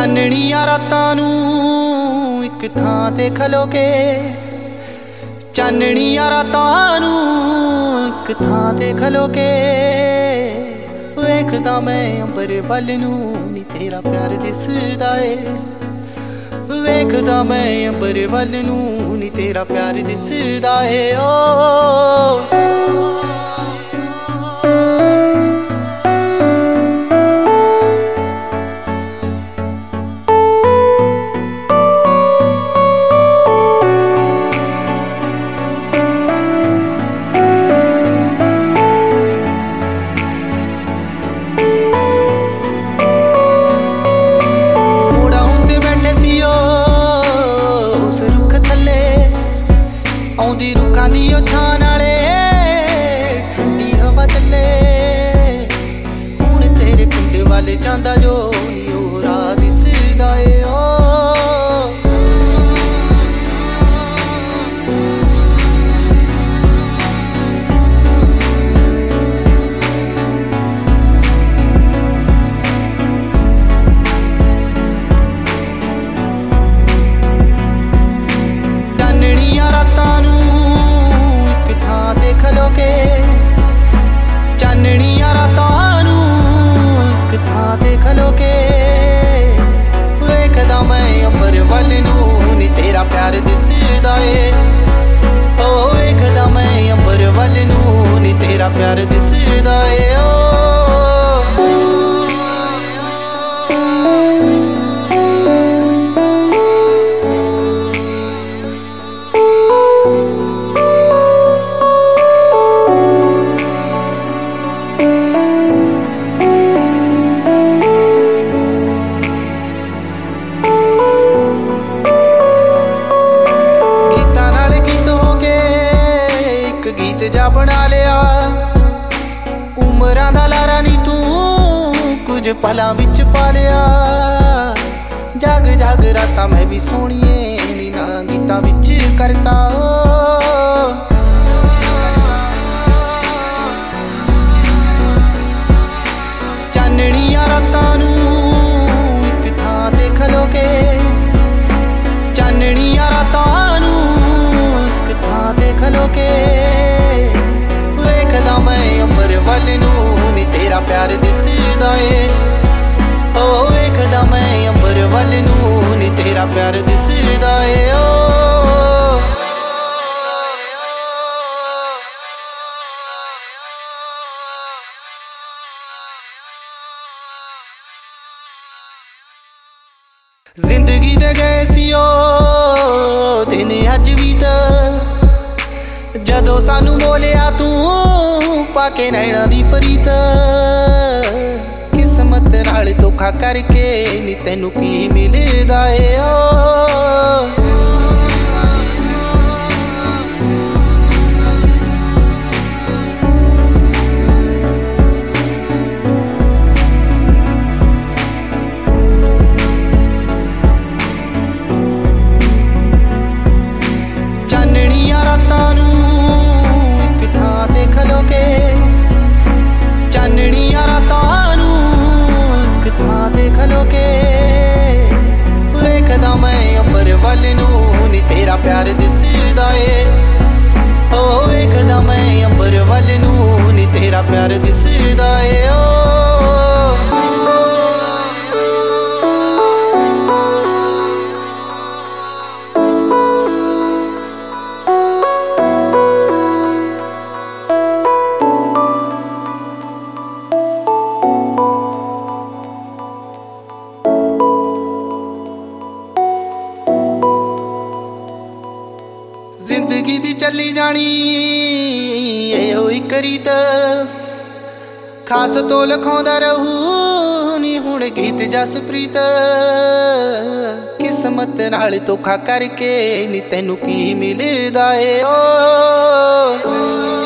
ਚਾਨਣੀਆਂ ਰਾਤਾਂ ਨੂੰ ਇੱਕ ਥਾਂ ਤੇ ਖਲੋ ਕੇ, ਚਾਨਣੀਆਂ ਰਾਤਾਂ ਨੂੰ ਇੱਕ ਥਾਂ ਤੇ ਖਲੋ ਕੇ ਵੇਖਦਾ ਮੈਂ ਅੰਬਰ ਵੱਲ ਨੂੰ, ਨੀ ਤੇਰਾ ਪਿਆਰ ਦਿਸਦਾ ਏ। ਵੇਖਦਾ ਮੈਂ ਅੰਬਰ ਵੱਲ ਨੂੰ, ਨੀ ਤੇਰਾ ਪਿਆਰ ਦਿਸਦਾ ਏ। ਆਉਂਦੀ ਰੁੱਖਾਂ ਦੀ ਉਹ ਛਾਂ ਨਾਲੇ ਠੰਡੀ ਹਵਾ ਚੱਲੇ, ਹੁਣ ਤੇਰੇ ਪਿੰਡ ਵੱਲ ਜਾਂਦਾ ਜੋ ਨੀ ਉਹ ਰਾਹ ਦਿਸਦਾ ਏ। ਚਾਨਣੀਆਂ ਰਾਤਾਂ ਨੂੰ ਇੱਕ ਥਾਂ ਤੇ ਖਲੋ ਕੇ, ਚਾਨਣੀਆਂ ਰਾਤਾਂ ਨੂੰ ਇੱਕ ਥਾਂ ਤੇ ਖਲੋ ਕੇ ਵੇਖਦਾ ਮੈਂ ਅੰਬਰ ਵੱਲ ਨੂੰ, ਨੀ ਤੇਰਾ ਪਿਆਰ ਦਿਸਦਾ ਏ। ਓ ਵੇਖਦਾ ਮੈਂ ਅੰਬਰ ਵੱਲ ਨੂੰ, ਨੀ ਤੇਰਾ ਪਿਆਰ ਦਿਸਦਾ ਏ। ਗੀਤ ਜਾ ਬਣਾ ਲਿਆ ਉਮਰਾਂ ਦਾ ਲਾਰਾ ਨੀ ਤੂੰ ਕੁਝ ਪਲਾਂ ਵਿੱਚ ਪਾ ਲਿਆ। ਜਾਗ ਜਾਗ ਰਾਤਾਂ ਮੈਂ ਵੀ ਸੋਹਣੀਏ ਨੀ ਨਾ ਗੀਤਾਂ ਵਿੱਚ ਕਰਤਾ। ਚਾਨਣੀਆਂ ਰਾਤਾਂ ਨੂੰ ਇੱਕ ਥਾਂ ਤੇ ਖਲੋ ਕੇ, ਚਾਨਣੀਆਂ ਰਾਤਾਂ ਨੂੰ ਇੱਕ ਥਾਂ ਤੇ ਖਲੋ ਕੇ ਵੇਖਦਾ ਮੈਂ ਅੰਬਰ ਵੱਲ ਨੂੰ, ਨੀ ਤੇਰਾ ਪਿਆਰ ਦਿਸਦਾ ਏ। ਓ ਵੇਖਦਾ ਮੈਂ ਅੰਬਰ ਵੱਲ ਨੂੰ, ਨੀ ਤੇਰਾ ਪਿਆਰ ਦਿਸਦਾ ਏ। ਜ਼ਿੰਦਗੀ ਦੇ ਗਏ ਸੀ ਉਹ ਦਿਨ ਅੱਜ ਵੀ ਤਾਂ, ਜਦੋਂ ਸਾਨੂੰ ਮੋਲਿਆ ਤੂੰ ਪਾ ਕੇ ਨੈਣਾ ਦੀ ਪ੍ਰੀਤ। ਕਿਸਮਤ ਨਾਲ ਧੋਖਾ ਕਰਕੇ ਨੀ ਤੈਨੂੰ ਕੀ ਮਿਲਦਾ ਏ। ਚਾਨਣੀਆਂ ਰਾਤਾਂ ਨੂੰ ਇੱਕ ਥਾਂ ਤੇ ਖਲੋ ਕੇ, ਚਾਨਣੀਆਂ ਰਾਤਾਂ ਨੂੰ ਇੱਕ ਥਾਂ ਤੇ ਖਲੋ ਕੇ ਵੇਖਦਾ ਮੈਂ ਅੰਬਰ ਵੱਲ ਨੂੰ, ਨੀ ਤੇਰਾ ਪਿਆਰ ਦਿਸਦਾ ਏ। ਓ ਵੇਖਦਾ ਮੈਂ ਅੰਬਰ ਵੱਲ ਨੂੰ, ਨੀ ਤੇਰਾ ਪਿਆਰ ਦਿਸਦਾ ਏ। ਜ਼ਿੰਦਗੀ ਦੀ ਚੱਲੀ ਜਾਣੀ ਇਹੋ ਇੱਕ ਰੀਤ, ਖਾਸ ਤੋਂ ਲਿਖਾਉਂਦਾ ਰਹੂ ਨੀ ਹੁਣ ਗੀਤ ਜਸਪ੍ਰੀਤ। ਕਿਸਮਤ ਨਾਲ ਧੋਖਾ ਕਰਕੇ ਨੀ ਤੈਨੂੰ ਕੀ ਮਿਲਦਾ ਏ।